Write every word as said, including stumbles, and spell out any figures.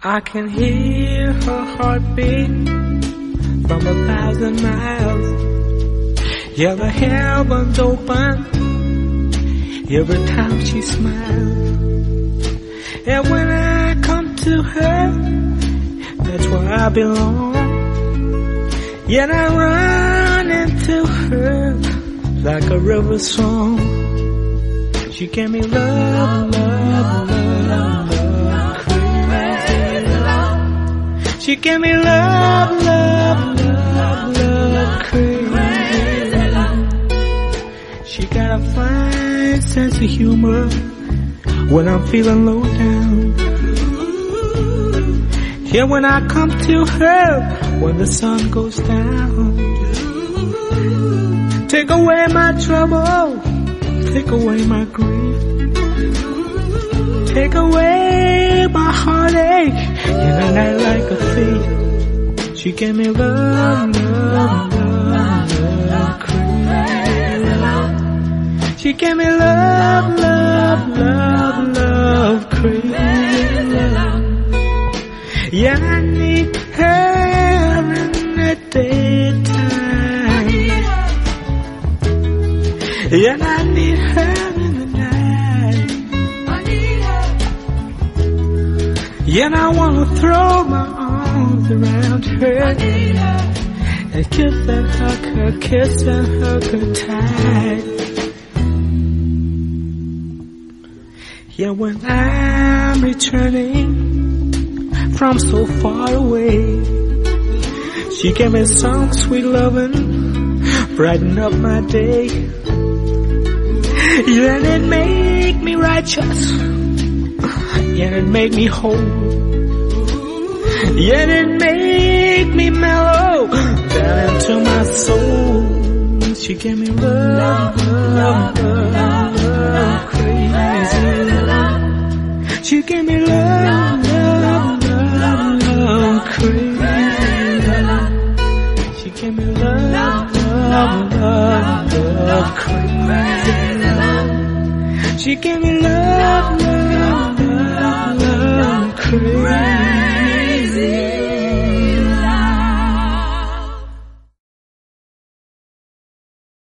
I can hear her heartbeat from a thousand miles. Yeah, the heavens open every time she smiles. And when I come to her, that's where I belong. Yet I run into her like a river song. She gave me love, love, love, love, crazy love. She gave me love, love, love, love, crazy love. She got a fine sense of humor when I'm feeling low down. Yeah, when I come to her, when the sun goes down. Take away my trouble, take away my grief, take away my heartache in a night like a thief. She gave me love, love, love, love, crazy love. She gave me love, love, love, love, crazy love. Yeah, I need her in the daytime. Yeah, I need her in the night. Yeah, and I wanna throw my arms around her and kiss and hug her, kiss and hug her tight. Yeah, when I'm returning from so far away, she gave me some sweet loving, brighten up my day. Yeah, and it make me righteous, yeah, and it make me whole, yeah, and it make me mellow down into my soul. She gave me love, love, love, love, crazy love. She gave me love, love, love, love, crazy love. She gave me love, love, love, love, crazy love. She gave me love, love.